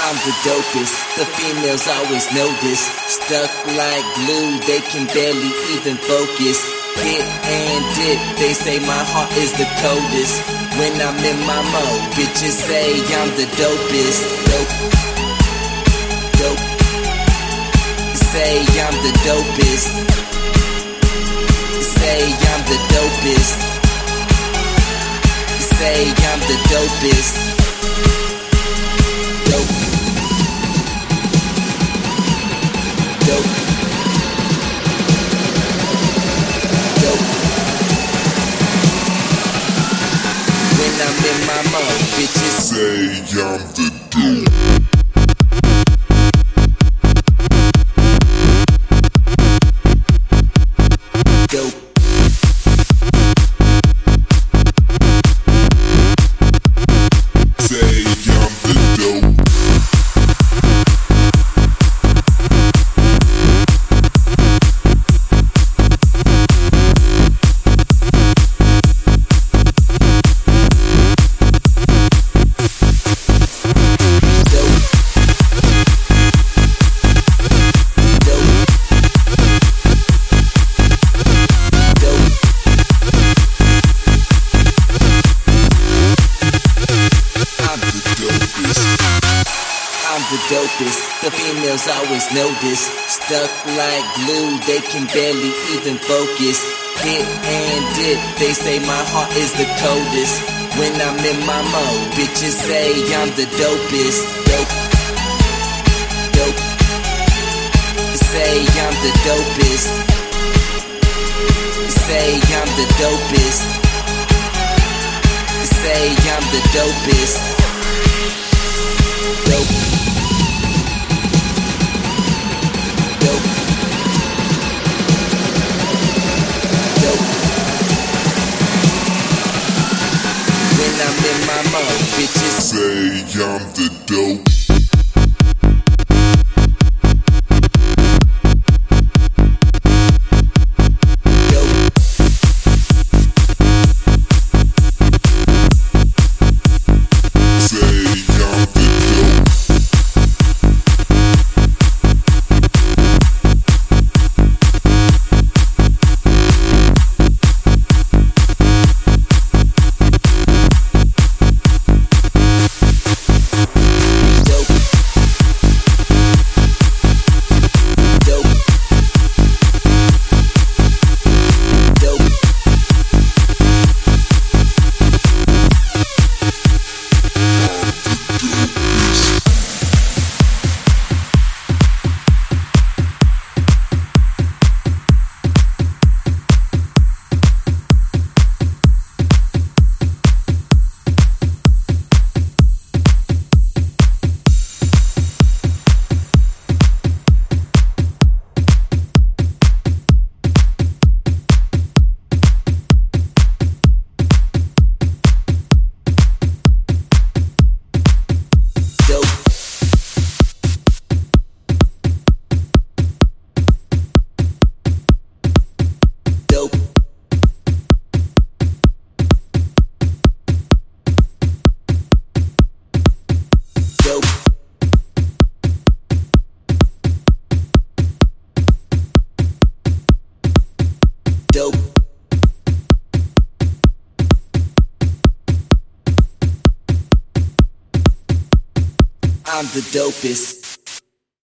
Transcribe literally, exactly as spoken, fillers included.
I'm the dopest, the females always know this. Stuck like glue, they can barely even focus. Hit and dip, they say my heart is the coldest. When I'm in my mode, bitches say I'm the dopest. Dope, dope, say I'm the dopest. Say I'm the dopest. Say I'm the dopest. Dope. Dope. Dope. When I'm in my mode, bitches say I'm the dope. The dopest, the females always know this. Stuck like glue, they can barely even focus. Hit and dip, they say my heart is the coldest. When I'm in my mode, bitches say I'm the dopest. Dope, dope, say I'm the dopest. Say I'm the dopest. Say I'm the dopest. Dope. I'm in my mode, bitches say I'm the dope. I'm the dopest.